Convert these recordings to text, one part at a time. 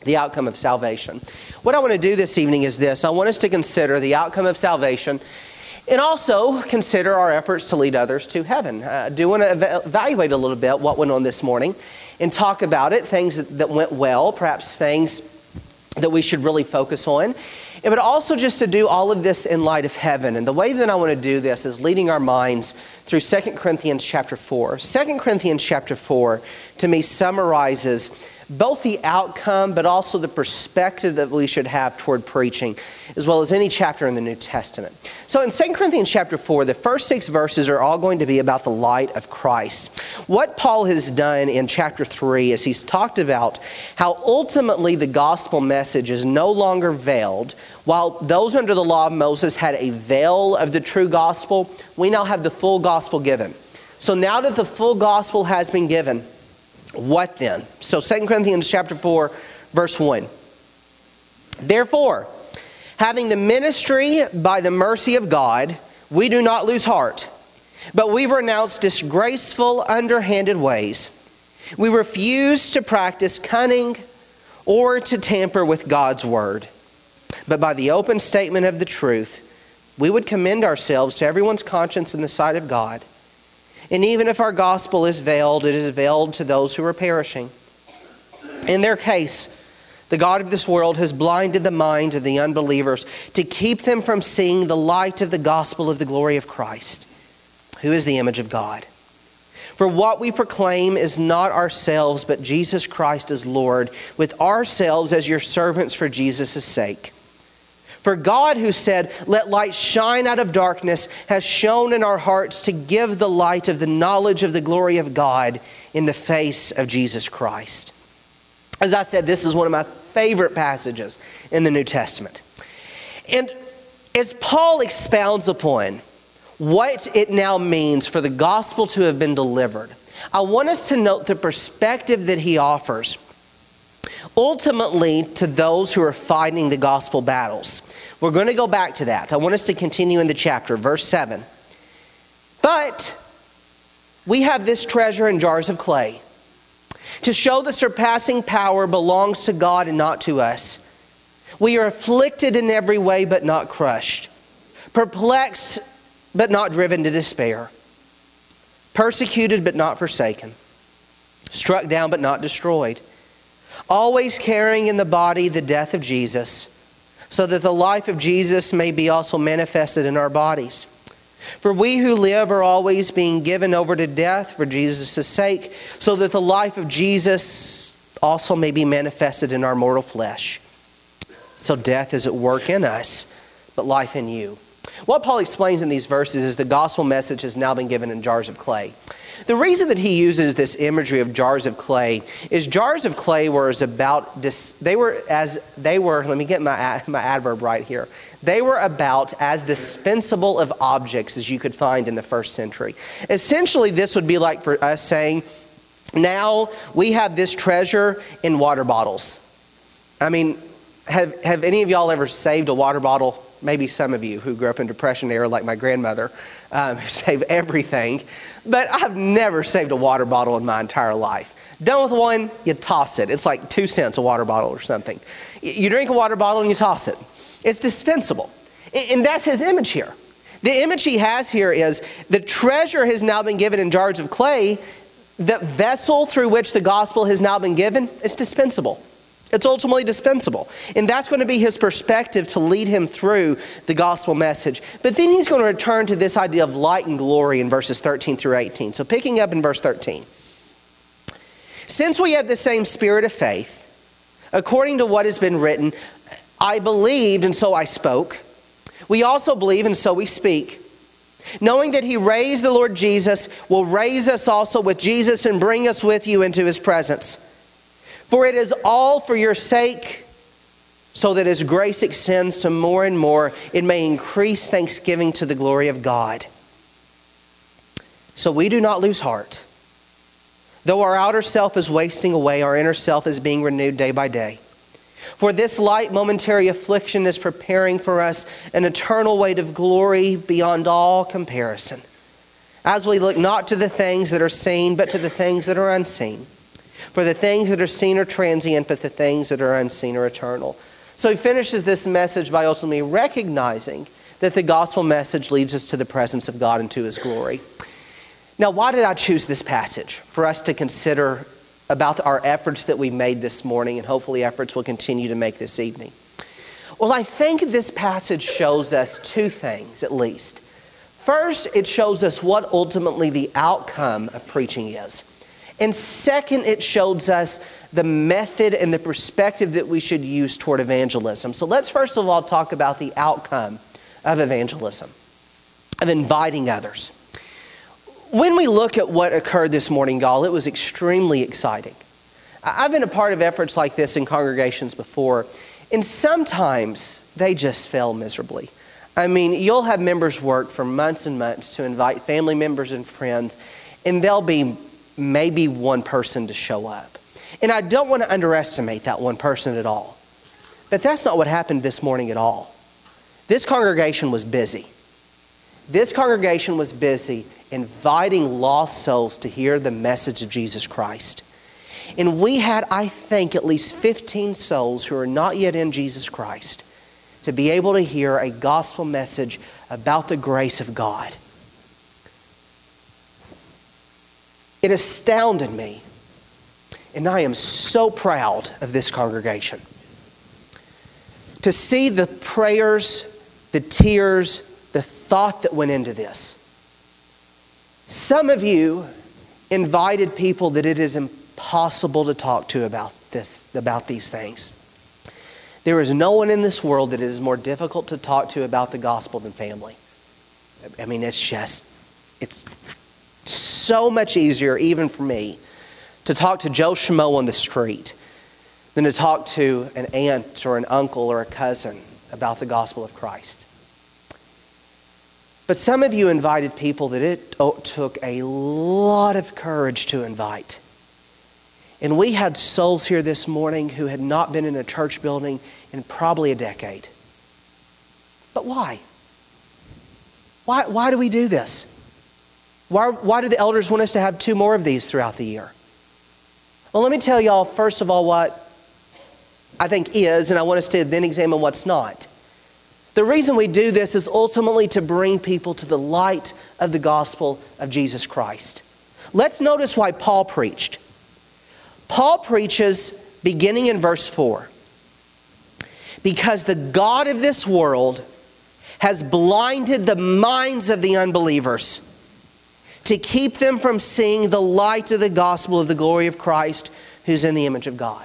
the outcome of salvation. What I want to do this evening is this. I want us to consider the outcome of salvation and also consider our efforts to lead others to heaven. I do want to evaluate a little bit what went on this morning and talk about it, things that went well, perhaps things that we should really focus on. But also just to do all of this in light of heaven. And the way that I want to do this is leading our minds through 2 Corinthians chapter 4. 2 Corinthians chapter 4 to me summarizes both the outcome but also the perspective that we should have toward preaching, as well as any chapter in the New Testament. So in 2 Corinthians chapter 4, the first 6 verses are all going to be about the light of Christ. What Paul has done in chapter 3 is he's talked about how ultimately the gospel message is no longer veiled. While those under the law of Moses had a veil of the true gospel, we now have the full gospel given. So now that the full gospel has been given, what then? So 2 Corinthians chapter 4, verse 1. Therefore, having the ministry by the mercy of God, we do not lose heart, but we renounce disgraceful, underhanded ways. We refuse to practice cunning or to tamper with God's word. But by the open statement of the truth, we would commend ourselves to everyone's conscience in the sight of God. And even if our gospel is veiled, it is veiled to those who are perishing. In their case, the God of this world has blinded the minds of the unbelievers to keep them from seeing the light of the gospel of the glory of Christ, who is the image of God. For what we proclaim is not ourselves, but Jesus Christ as Lord, with ourselves as your servants for Jesus' sake. For God, who said, "Let light shine out of darkness," has shone in our hearts to give the light of the knowledge of the glory of God in the face of Jesus Christ. As I said, this is one of my favorite passages in the New Testament. And as Paul expounds upon what it now means for the gospel to have been delivered, I want us to note the perspective that he offers ultimately to those who are fighting the gospel battles. We're going to go back to that. I want us to continue in the chapter, verse 7. But we have this treasure in jars of clay, to show the surpassing power belongs to God and not to us. We are afflicted in every way but not crushed, perplexed but not driven to despair, persecuted but not forsaken, struck down but not destroyed, always carrying in the body the death of Jesus, so that the life of Jesus may be also manifested in our bodies. For we who live are always being given over to death for Jesus' sake, so that the life of Jesus also may be manifested in our mortal flesh. So death is at work in us, but life in you. What Paul explains in these verses is the gospel message has now been given in jars of clay. The reason that he uses this imagery of jars of clay is jars of clay let me get my adverb right here. They were about as dispensable of objects as you could find in the first century. Essentially, this would be like for us saying, now we have this treasure in water bottles. I mean, have any of y'all ever saved a water bottle? Maybe some of you who grew up in Depression era like my grandmother, who saved everything. But I've never saved a water bottle in my entire life. Done with one, you toss it. It's like 2 cents a water bottle or something. You drink a water bottle and you toss it. It's dispensable. And that's his image here. The image he has here is the treasure has now been given in jars of clay. The vessel through which the gospel has now been given, it's dispensable. It's ultimately dispensable. And that's going to be his perspective to lead him through the gospel message. But then he's going to return to this idea of light and glory in verses 13 through 18. So picking up in verse 13. Since we have the same spirit of faith, according to what has been written, I believed and so I spoke. We also believe and so we speak. Knowing that he raised the Lord Jesus, will raise us also with Jesus and bring us with you into his presence. For it is all for your sake, so that as grace extends to more and more, it may increase thanksgiving to the glory of God. So we do not lose heart. Though our outer self is wasting away, our inner self is being renewed day by day. For this light momentary affliction is preparing for us an eternal weight of glory beyond all comparison, as we look not to the things that are seen, but to the things that are unseen. For the things that are seen are transient, but the things that are unseen are eternal. So he finishes this message by ultimately recognizing that the gospel message leads us to the presence of God and to His glory. Now, why did I choose this passage for us to consider about our efforts that we made this morning, and hopefully efforts we'll continue to make this evening? Well, I think this passage shows us two things at least. First, it shows us what ultimately the outcome of preaching is. And second, it shows us the method and the perspective that we should use toward evangelism. So let's first of all talk about the outcome of evangelism, of inviting others. When we look at what occurred this morning, y'all, it was extremely exciting. I've been a part of efforts like this in congregations before, and sometimes they just fail miserably. I mean, you'll have members work for months and months to invite family members and friends, and there'll be maybe one person to show up. And I don't want to underestimate that one person at all. But that's not what happened this morning at all. This congregation was busy. This congregation was busy inviting lost souls to hear the message of Jesus Christ. And we had, I think, at least 15 souls who are not yet in Jesus Christ to be able to hear a gospel message about the grace of God. It astounded me, and I am so proud of this congregation. To see the prayers, the tears, the thought that went into this. Some of you invited people that it is impossible to talk to about these things. There is no one in this world that it is more difficult to talk to about the gospel than family. I mean, it's so much easier, even for me, to talk to Joe Schmo on the street than to talk to an aunt or an uncle or a cousin about the gospel of Christ. But some of you invited people that it took a lot of courage to invite. And we had souls here this morning who had not been in a church building in probably a decade. But why? Why do we do this? Why do the elders want us to have 2 more of these throughout the year? Well, let me tell y'all, first of all, what I think is, and I want us to then examine what's not. The reason we do this is ultimately to bring people to the light of the gospel of Jesus Christ. Let's notice why Paul preached. Paul preaches beginning in verse 4. Because the God of this world has blinded the minds of the unbelievers to keep them from seeing the light of the gospel of the glory of Christ, who's in the image of God.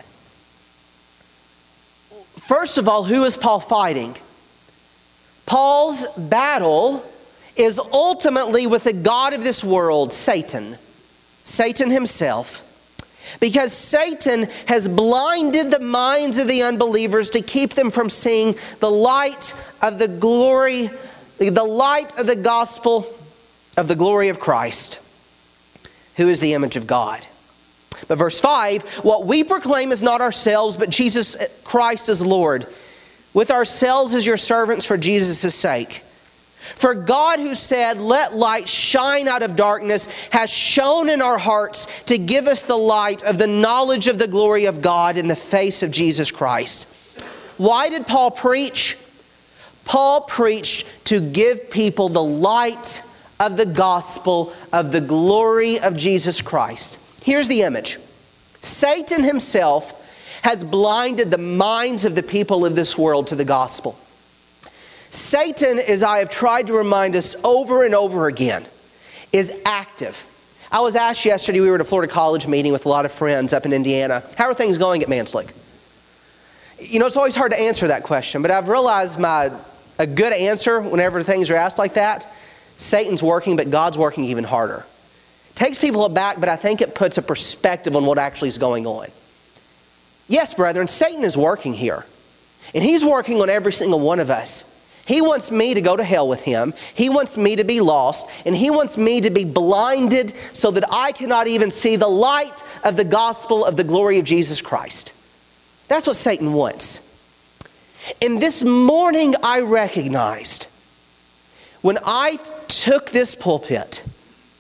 First of all, who is Paul fighting? Paul's battle is ultimately with the God of this world, Satan. Satan himself. Because Satan has blinded the minds of the unbelievers to keep them from seeing the light of the glory, the light of the gospel of the glory of Christ, who is the image of God. But verse 5, what we proclaim is not ourselves, but Jesus Christ is Lord, with ourselves as your servants for Jesus' sake. For God, who said, let light shine out of darkness, has shone in our hearts to give us the light of the knowledge of the glory of God in the face of Jesus Christ. Why did Paul preach? Paul preached to give people the light of the gospel of the glory of Jesus Christ. Here's the image. Satan himself has blinded the minds of the people of this world to the gospel. Satan, as I have tried to remind us over and over again, is active. I was asked yesterday, we were at a Florida College meeting with a lot of friends up in Indiana. How are things going at Manslick? You know, it's always hard to answer that question, but I've realized a good answer whenever things are asked like that, Satan's working, but God's working even harder. Takes people aback, but I think it puts a perspective on what actually is going on. Yes, brethren, Satan is working here. And he's working on every single one of us. He wants me to go to hell with him. He wants me to be lost. And he wants me to be blinded so that I cannot even see the light of the gospel of the glory of Jesus Christ. That's what Satan wants. And this morning I recognized, when I took this pulpit,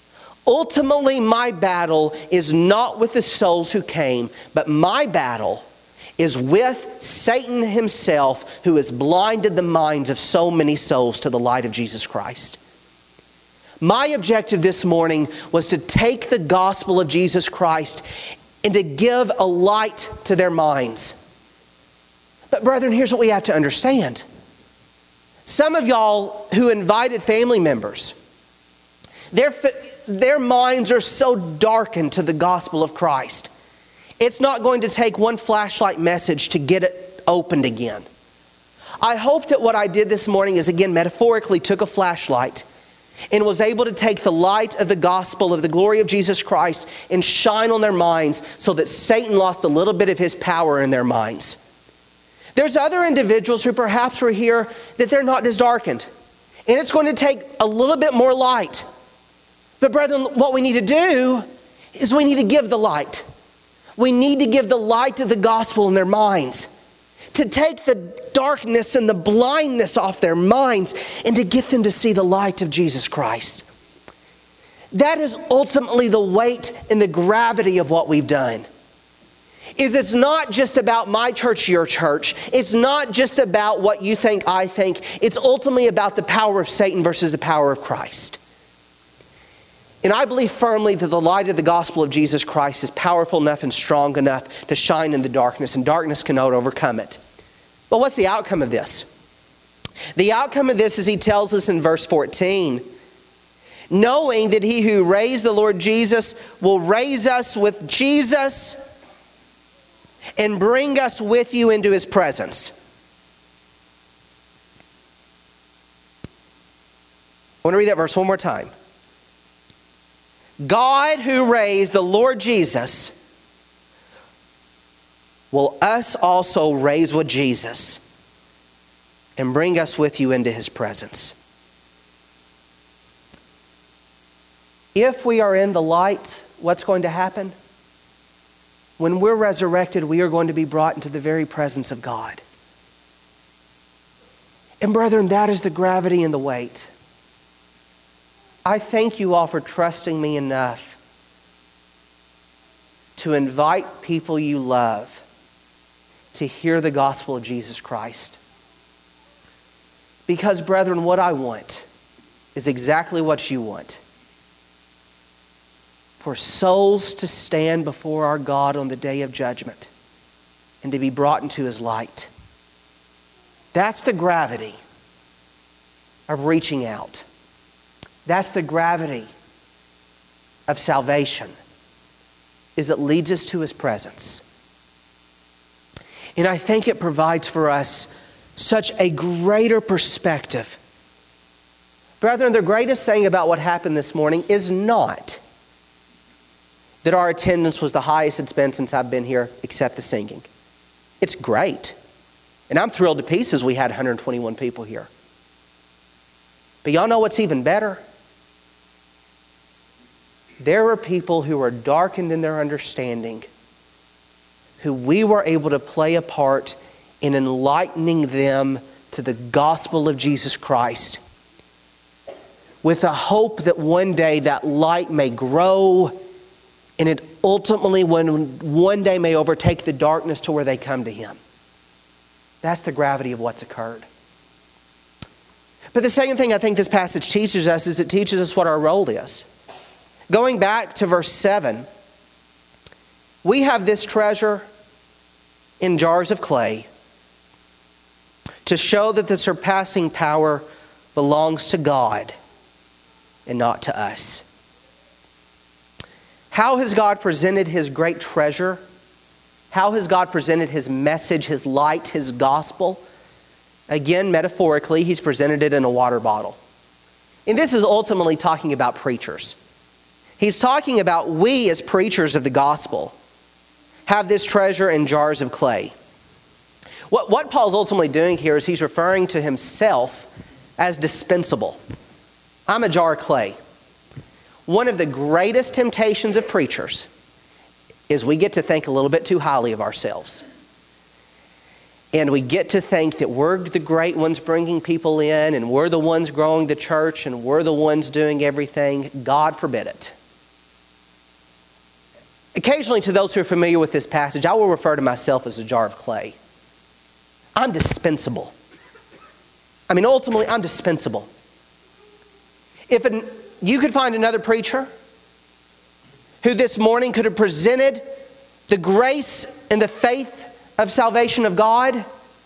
Ultimately, my battle is not with the souls who came, but my battle is with Satan himself, who has blinded the minds of so many souls to the light of Jesus Christ. My objective this morning was to take the gospel of Jesus Christ and to give a light to their minds. But brethren, here's what we have to understand. Some of y'all who invited family members, their minds are so darkened to the gospel of Christ. It's not going to take one flashlight message to get it opened again. I hope that what I did this morning is, again, metaphorically took a flashlight and was able to take the light of the gospel of the glory of Jesus Christ and shine on their minds so that Satan lost a little bit of his power in their minds. There's other individuals who perhaps were here that they're not as darkened. And it's going to take a little bit more light. But brethren, what we need to do is we need to give the light. We need to give the light of the gospel in their minds. To take the darkness and the blindness off their minds and to get them to see the light of Jesus Christ. That is ultimately the weight and the gravity of what we've done. It's not just about my church, your church. It's not just about what you think, I think. It's ultimately about the power of Satan versus the power of Christ. And I believe firmly that the light of the gospel of Jesus Christ is powerful enough and strong enough to shine in the darkness, and darkness cannot overcome it. But what's the outcome of this? The outcome of this is he tells us in verse 14, knowing that he who raised the Lord Jesus will raise us with Jesus and bring us with you into his presence. I want to read that verse one more time. God who raised the Lord Jesus will us also raise with Jesus and bring us with you into his presence. If we are in the light, what's going to happen? When we're resurrected, we are going to be brought into the very presence of God. And brethren, that is the gravity and the weight. I thank you all for trusting me enough to invite people you love to hear the gospel of Jesus Christ. Because, brethren, what I want is exactly what you want. For souls to stand before our God on the day of judgment and to be brought into his light. That's the gravity of reaching out. That's the gravity of salvation, is it leads us to his presence. And I think it provides for us such a greater perspective. Brethren, the greatest thing about what happened this morning is not that our attendance was the highest it's been since I've been here, except the singing. It's great. And I'm thrilled to pieces we had 121 people here. But y'all know what's even better? There are people who are darkened in their understanding, who we were able to play a part in enlightening them to the gospel of Jesus Christ, with a hope that one day that light may grow and it ultimately one day may overtake the darkness to where they come to him. That's the gravity of what's occurred. But the second thing I think this passage teaches us is it teaches us what our role is. Going back to verse 7, we have this treasure in jars of clay to show that the surpassing power belongs to God and not to us. How has God presented his great treasure? How has God presented his message, his light, his gospel? Again, metaphorically, he's presented it in a water bottle. And this is ultimately talking about preachers. He's talking about we as preachers of the gospel have this treasure in jars of clay. What Paul's ultimately doing here is he's referring to himself as dispensable. I'm a jar of clay. One of the greatest temptations of preachers is we get to think a little bit too highly of ourselves. And we get to think that we're the great ones bringing people in, and we're the ones growing the church, and we're the ones doing everything. God forbid it. Occasionally, to those who are familiar with this passage, I will refer to myself as a jar of clay. I'm dispensable. Ultimately, I'm dispensable. If you could find another preacher who this morning could have presented the grace and the faith of salvation of God,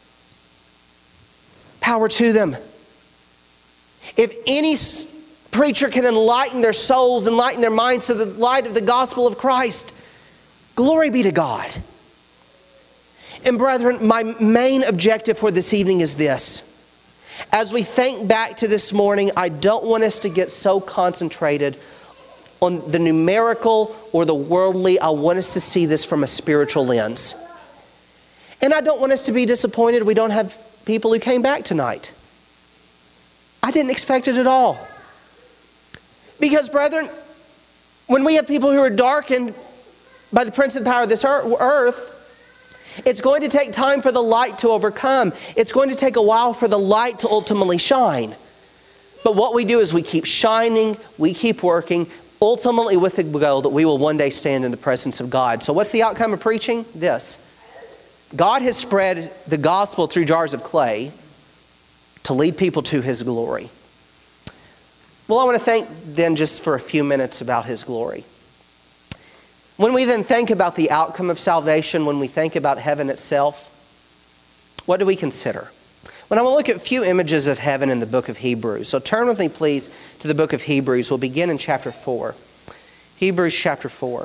power to them. If any preacher can enlighten their souls, enlighten their minds to the light of the gospel of Christ, glory be to God. And brethren, my main objective for this evening is this. As we think back to this morning, I don't want us to get so concentrated on the numerical or the worldly. I want us to see this from a spiritual lens. And I don't want us to be disappointed we don't have people who came back tonight. I didn't expect it at all. Because, brethren, when we have people who are darkened by the prince and power of this earth, it's going to take time for the light to overcome. It's going to take a while for the light to ultimately shine. But what we do is we keep shining, we keep working, ultimately with the goal that we will one day stand in the presence of God. So what's the outcome of preaching? This. God has spread the gospel through jars of clay to lead people to His glory. Well, I want to think then just for a few minutes about His glory. When we then think about the outcome of salvation, when we think about heaven itself, what do we consider? Well, I want to look at a few images of heaven in the book of Hebrews. So turn with me, please, to the book of Hebrews. We'll begin in chapter 4. Hebrews chapter 4.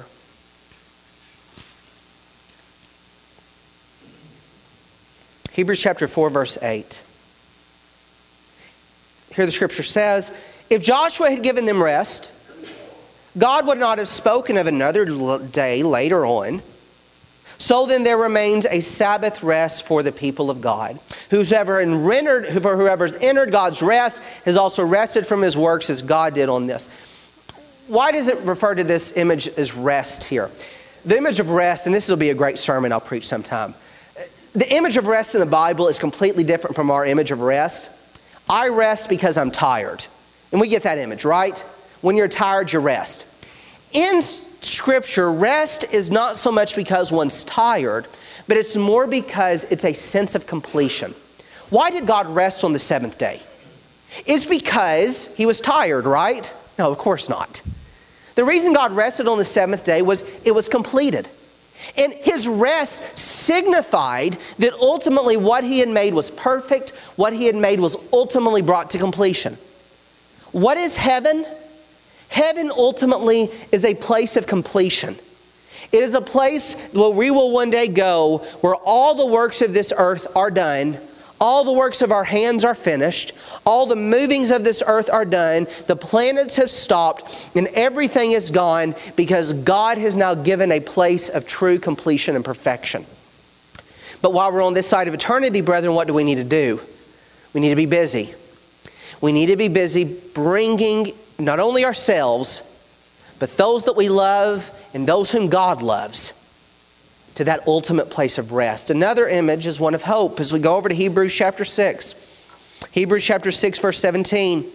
Hebrews chapter 4, verse 8. Here the scripture says, if Joshua had given them rest, God would not have spoken of another day later on. So then there remains a Sabbath rest for the people of God. Whoever's entered God's rest has also rested from his works as God did on this. Why does it refer to this image as rest here? The image of rest, and this will be a great sermon I'll preach sometime. The image of rest in the Bible is completely different from our image of rest. I rest because I'm tired. And we get that image, right? When you're tired, you rest. In Scripture, rest is not so much because one's tired, but it's more because it's a sense of completion. Why did God rest on the seventh day? It's because He was tired, right? No, of course not. The reason God rested on the seventh day was it was completed. And His rest signified that ultimately what He had made was perfect. What He had made was ultimately brought to completion. What is heaven? Heaven ultimately is a place of completion. It is a place where we will one day go where all the works of this earth are done, all the works of our hands are finished, all the movings of this earth are done, the planets have stopped, and everything is gone because God has now given a place of true completion and perfection. But while we're on this side of eternity, brethren, what do we need to do? We need to be busy. We need to be busy bringing not only ourselves, but those that we love and those whom God loves to that ultimate place of rest. Another image is one of hope as we go over to Hebrews chapter 6. Hebrews chapter 6, verse 17.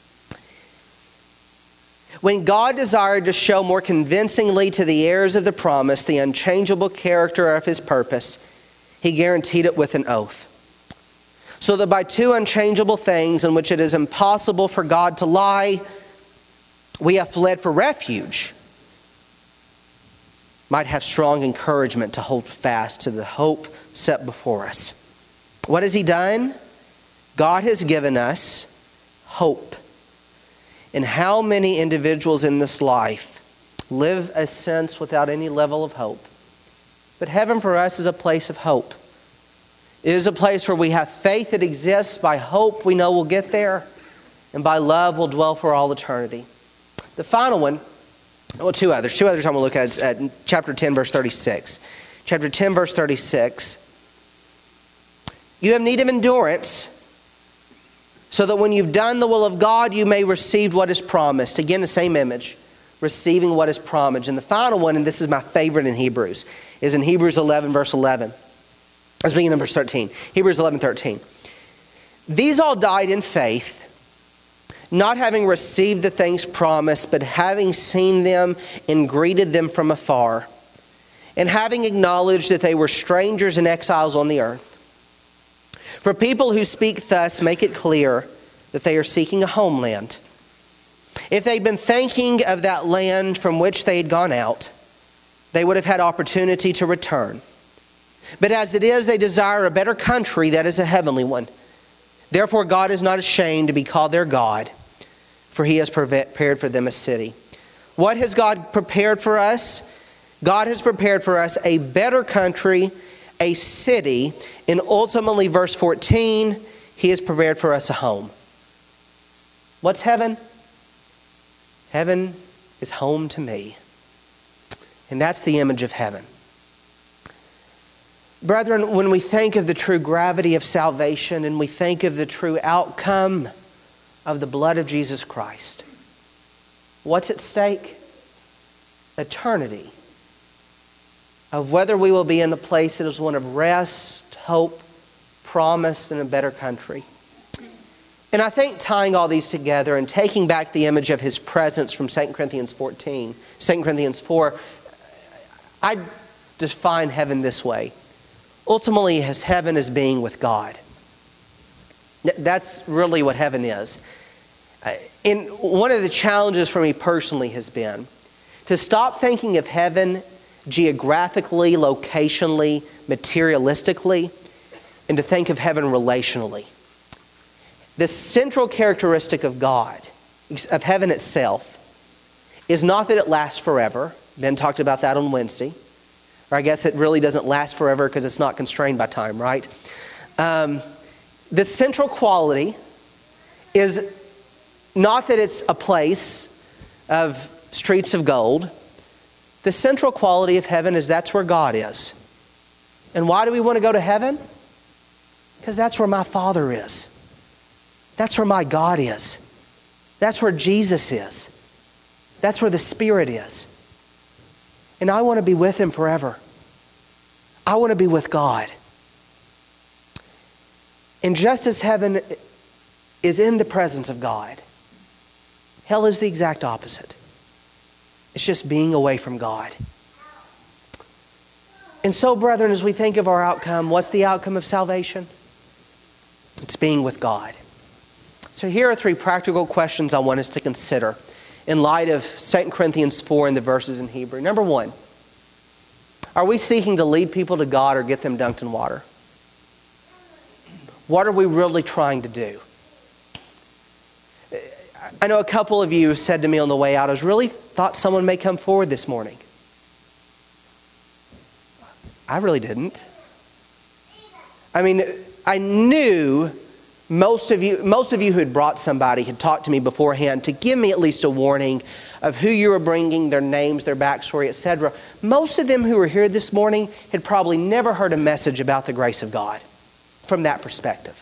When God desired to show more convincingly to the heirs of the promise the unchangeable character of His purpose, He guaranteed it with an oath. So that by two unchangeable things in which it is impossible for God to lie, we have fled for refuge, might have strong encouragement to hold fast to the hope set before us. What has He done? God has given us hope. And how many individuals in this life live a sense without any level of hope? But heaven for us is a place of hope. It is a place where we have faith that exists. By hope we know we'll get there. And by love we'll dwell for all eternity. The final one, well, two others I'm going to look at is chapter 10, verse 36. Chapter 10, verse 36. You have need of endurance, so that when you've done the will of God, you may receive what is promised. Again, the same image, receiving what is promised. And the final one, and this is my favorite in Hebrews, is in Hebrews 11, verse 11. Let's begin in verse 13. Hebrews 11, 13. These all died in faith, not having received the things promised, but having seen them and greeted them from afar, and having acknowledged that they were strangers and exiles on the earth. For people who speak thus make it clear that they are seeking a homeland. If they'd been thinking of that land from which they had gone out, they would have had opportunity to return. But as it is, they desire a better country, that is a heavenly one. Therefore, God is not ashamed to be called their God, for He has prepared for them a city. What has God prepared for us? God has prepared for us a better country, a city, and ultimately, verse 14, He has prepared for us a home. What's heaven? Heaven is home to me. And that's the image of heaven. Brethren, when we think of the true gravity of salvation and we think of the true outcome of the blood of Jesus Christ, what's at stake? Eternity. Of whether we will be in a place that is one of rest, hope, promise, and a better country. And I think tying all these together and taking back the image of His presence from 2 Corinthians 4, I define heaven this way. Ultimately, as heaven is being with God. That's really what heaven is. And one of the challenges for me personally has been to stop thinking of heaven geographically, locationally, materialistically, and to think of heaven relationally. The central characteristic of God, of heaven itself, is not that it lasts forever. Ben talked about that on Wednesday. Or I guess it really doesn't last forever because it's not constrained by time, right? The central quality is not that it's a place of streets of gold. The central quality of heaven is that's where God is. And why do we want to go to heaven? Because that's where my Father is. That's where my God is. That's where Jesus is. That's where the Spirit is. And I want to be with Him forever. I want to be with God. And just as heaven is in the presence of God, hell is the exact opposite. It's just being away from God. And so, brethren, as we think of our outcome, what's the outcome of salvation? It's being with God. So here are 3 practical questions I want us to consider in light of 2 Corinthians 4 and the verses in Hebrew. Number 1, are we seeking to lead people to God or get them dunked in water? What are we really trying to do? I know a couple of you said to me on the way out, I really thought someone may come forward this morning. I really didn't. I mean, I knew most of you who had brought somebody had talked to me beforehand to give me at least a warning of who you were bringing, their names, their backstory, etc. Most of them who were here this morning had probably never heard a message about the grace of God from that perspective.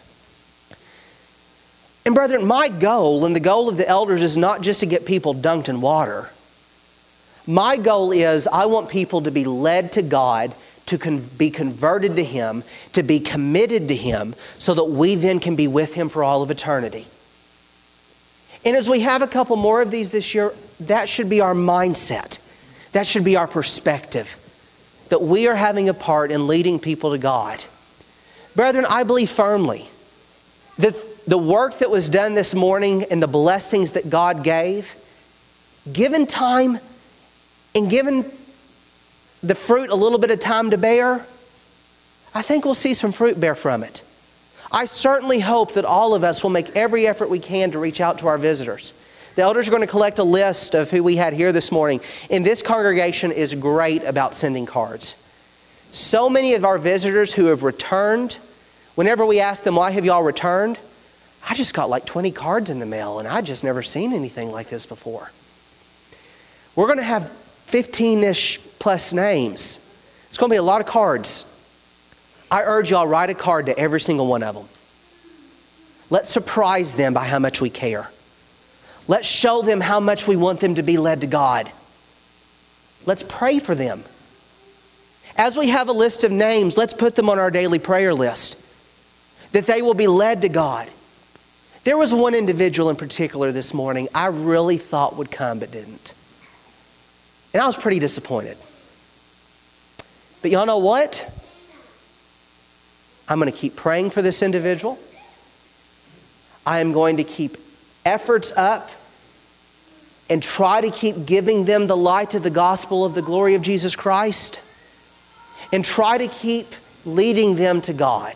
And brethren, my goal and the goal of the elders is not just to get people dunked in water. My goal is I want people to be led to God, to be converted to Him, to be committed to Him, so that we then can be with Him for all of eternity. And as we have a couple more of these this year, that should be our mindset. That should be our perspective. That we are having a part in leading people to God. Brethren, I believe firmly that the work that was done this morning and the blessings that God gave, given time and given the fruit a little bit of time to bear, I think we'll see some fruit bear from it. I certainly hope that all of us will make every effort we can to reach out to our visitors. The elders are going to collect a list of who we had here this morning. And this congregation is great about sending cards. So many of our visitors who have returned, whenever we ask them, why have y'all returned? I just got like 20 cards in the mail and I just never seen anything like this before. We're going to have 15-ish plus names. It's going to be a lot of cards. I urge y'all, write a card to every single one of them. Let's surprise them by how much we care. Let's show them how much we want them to be led to God. Let's pray for them. As we have a list of names, let's put them on our daily prayer list, that they will be led to God. There was one individual in particular this morning I really thought would come but didn't. And I was pretty disappointed. But y'all know what? I'm going to keep praying for this individual. I am going to keep efforts up and try to keep giving them the light of the gospel of the glory of Jesus Christ, and try to keep leading them to God.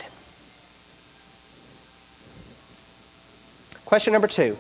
Question number 2.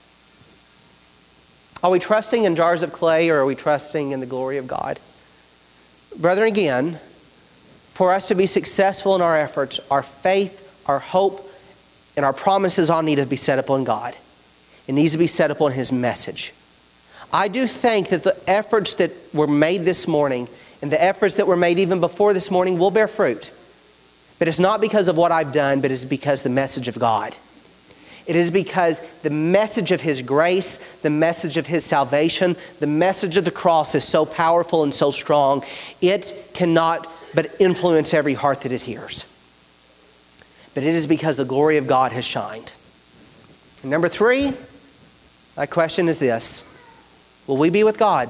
Are we trusting in jars of clay, or are we trusting in the glory of God? Brethren, again, for us to be successful in our efforts, our faith, our hope, and our promises all need to be set upon God. It needs to be set upon His message. I do think that the efforts that were made this morning and the efforts that were made even before this morning will bear fruit. But it's not because of what I've done, but it's because the message of God. It is because the message of His grace, the message of His salvation, the message of the cross is so powerful and so strong, it cannot but influence every heart that it hears. But it is because the glory of God has shined. And number 3, my question is this: will we be with God?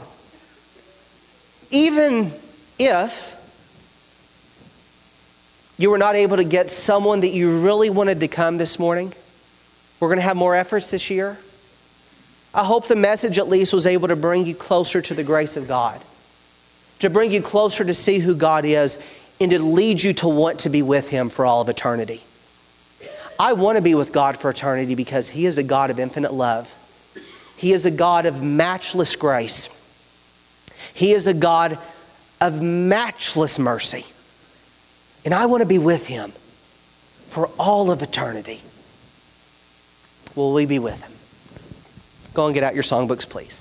Even if you were not able to get someone that you really wanted to come this morning, we're going to have more efforts this year. I hope the message at least was able to bring you closer to the grace of God, to bring you closer to see who God is, and to lead you to want to be with Him for all of eternity. I want to be with God for eternity because He is a God of infinite love. He is a God of matchless grace. He is a God of matchless mercy. And I want to be with Him for all of eternity. Will we be with Him? Go and get out your songbooks, please.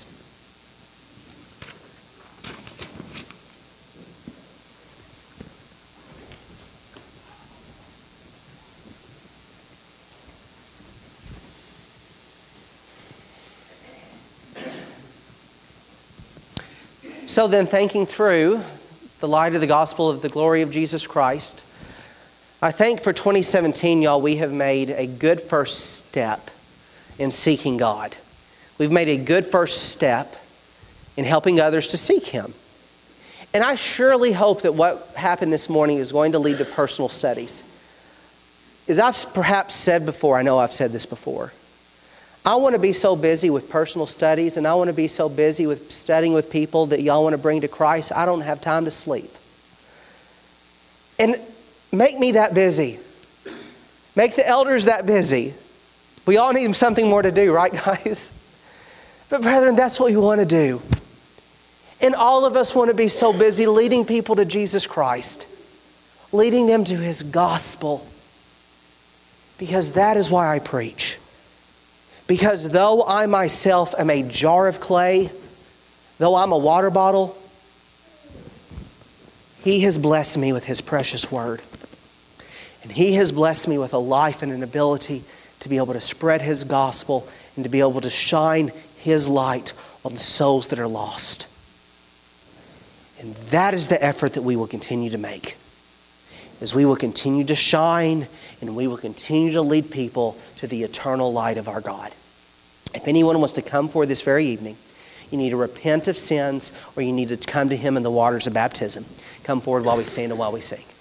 So then, thinking through the light of the gospel of the glory of Jesus Christ, I think for 2017, y'all, we have made a good first step in seeking God. We've made a good first step in helping others to seek Him. And I surely hope that what happened this morning is going to lead to personal studies. As I've perhaps said before, I know I've said this before, I want to be so busy with personal studies, and I want to be so busy with studying with people that y'all want to bring to Christ, I don't have time to sleep. And make me that busy. Make the elders that busy. We all need something more to do, right, guys? But brethren, that's what we want to do. And all of us want to be so busy leading people to Jesus Christ, leading them to His gospel, because that is why I preach. Because though I myself am a jar of clay, though I'm a water bottle, He has blessed me with His precious word. And He has blessed me with a life and an ability to be able to spread His gospel and to be able to shine His light on souls that are lost. And that is the effort that we will continue to make. As we will continue to shine and we will continue to lead people to the eternal light of our God. If anyone wants to come forward this very evening, you need to repent of sins, or you need to come to Him in the waters of baptism. Come forward while we stand and while we sing.